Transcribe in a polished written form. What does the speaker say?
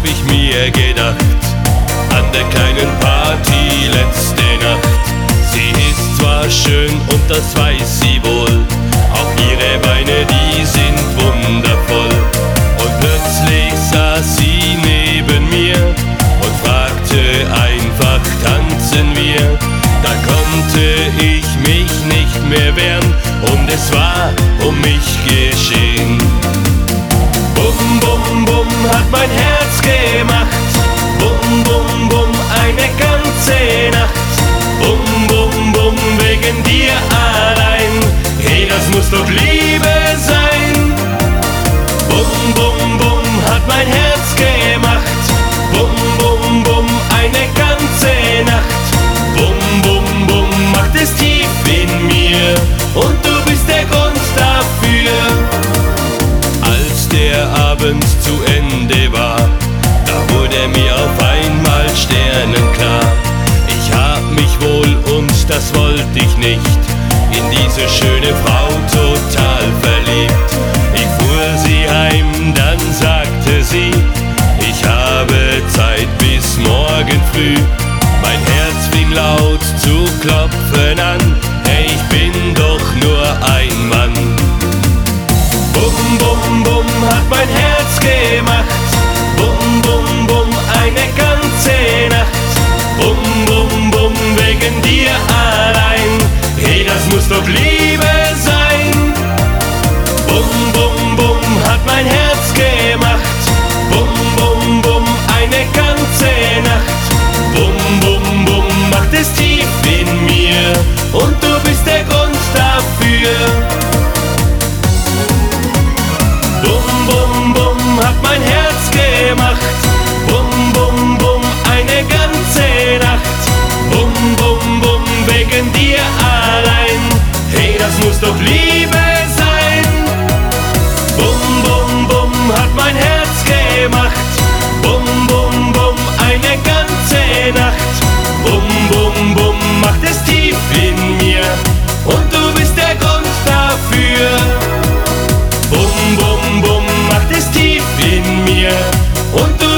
hab ich mir gedacht, an der kleinen Party letzte Nacht. Sie ist zwar schön und das weiß sie wohl, auch ihre Beine, die sind wundervoll. Und plötzlich saß sie neben mir und fragte einfach, tanzen wir? Da konnte ich mich nicht mehr wehren und es war um mich geschehen. Bum, bum, bum hat mein Herz gemacht, bum, bum, bum eine ganze Nacht. Bum, bum, bum wegen dir allein, hey, das muss doch Liebe sein. Bum, bum, bum hat mein Herz gemacht, bum, bum, bum eine ganze Nacht. Bum, bum, bum macht es tief in mir und du bist der Grund dafür. Als der Abend zu Ende war, da wurde mir auf einmal sternenklar. Ich hab mich wohl, und das wollte ich nicht, in diese schöne Frau total verliebt. Ich fuhr sie heim, dann sagte sie, ich habe Zeit bis morgen früh. Mein Herz fing laut zu klopfen an, hey, ich bin doch nur ein Mann. Bum, bum, bum hat mein Herz gemacht, bum, bum, bum eine ganze Nacht. Bum, bum, bum wegen dir allein, hey, das muss doch Liebe sein. Bum, bum, bum hat mein Herz gemacht, bum, bum, bum eine ganze Nacht. Bum, bum, bum macht es tief in mir und du bist der Grund dafür. Bum, bum, bum hat mein Herz gemacht, bum, bum, bum eine ganze Nacht. Bum, bum, bum wegen dir allein, hey, das muss doch Liebe sein. Bum, bum, bum hat mein Herz gemacht, bum, bum, bum eine ganze Nacht. Bum, bum, bum macht es tief in mir und du bist der Grund dafür. Bum, bum, bum macht es tief in mir und du